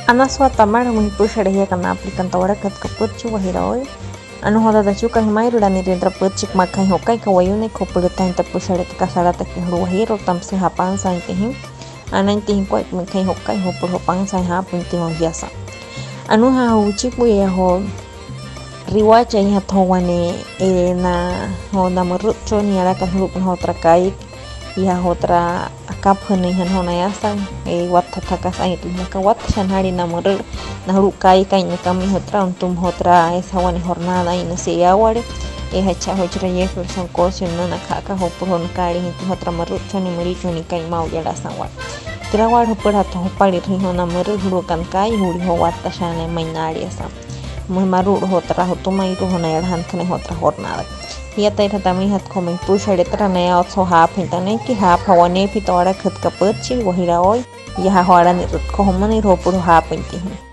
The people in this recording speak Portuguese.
Ana suata mar muy pushare ya kana aplican tawara kat kaput chu wahira hoy anu hoda da chu kai mai rula ni rendra put chik makai hokai ka wayune ko pulutan ta pushare ta kasara ta ke wahiro tam se hapan sa intihim anan tin ko makai hokai ho por hopan sa ha punti ho yasa anu ha hu chik bu ya ho riwacha ya thowane na ho na murut cho ni ara kan hu ho tra kai ya otra akap hene han hona yasa wat thaka sa itu maka wat shan hari na murur na ru kai na kami hotra untum hotra esa wani jornada ina se yaware hacha hojra ye son kosyo na kaka ho pon kari hitu hotra murur choni muri choni kai mau yara sanwa tirawar ho pura to pali ri hona murur ru kan kai huri ho wat shane mainari esa maru hotra ho tumai ru hona yara han khane hotra jornada ya tay tami hat komen pushare tra naya otso ha pintane ki ha phawane pitora khat kaput chi wahira oi ya hora ni rut ko homani ro pur ha pinti